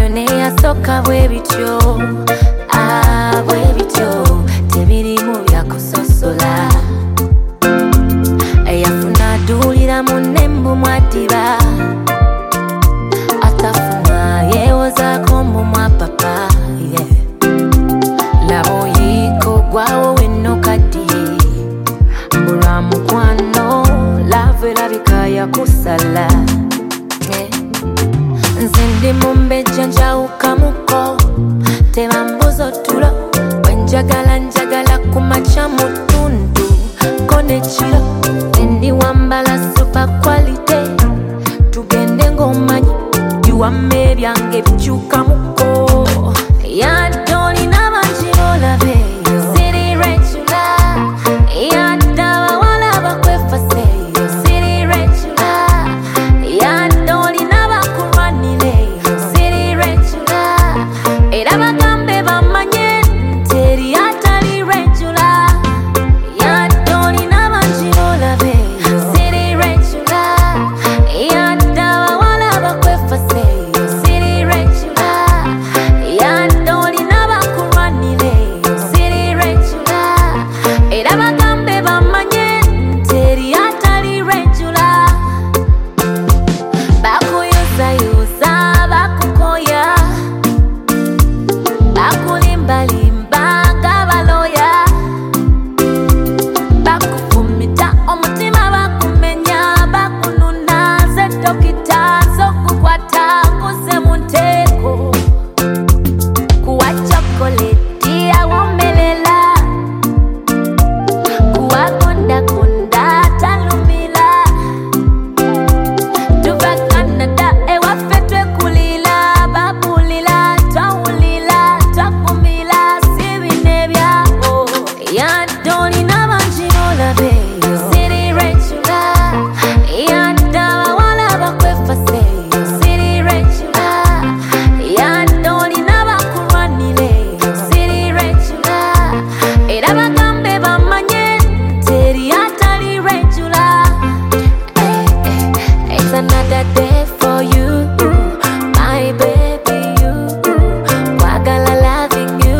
ne yasooka bwe bityo bwe bityo tebirimu byakusosola eyafuna aduulira munne mbu mwadiba atafuna yeewozaako mbu mwapapa laba oyiiko gwawo wenno kaddiye mbulwa mukwano laavu erabika yakusala nze ndi mumbejja njawukamuko tebambuza otulo wenjagala njagala kumakya mutundu ko nekiro endi wambala super quality tugende ng'omanyi biwamma ebyange bikyukamuko yadolina bangi olabeeyo siri regular yadda abawala bakwefaseeyo siri regular yadolina bakulwanireyo siri regular era bagambe bamanye teri atali regular yadolina bangi olabeeyo siri regular yadda abawala bakwefaseeyo siri regular yadolina bakulwanireyo siri regular era bagambe bamanye teri atali regular bakuyuzayuza bakukoya bakulimbalimba ng'abaloya bakufumita omutima bakumenya bakununa ze dokita z'okukwata kuze mu nteeko kuwa chokoleti awomelela kuwa kondakonda talumila tuva Canada ewaffe twekulila babulila twawulila twakumila si bine byabo yadolina bangi olabeeyo siri regular yadda abawala bakwefaseeyo siri regular yadolina bakulwanireyo siri regular era bagambe bamanye teri atali regular It's another day for you, my baby, you. Wagala loving you.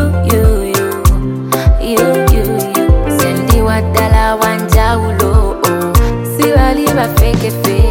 Sendi wadala wanjawulo, si bali ba fake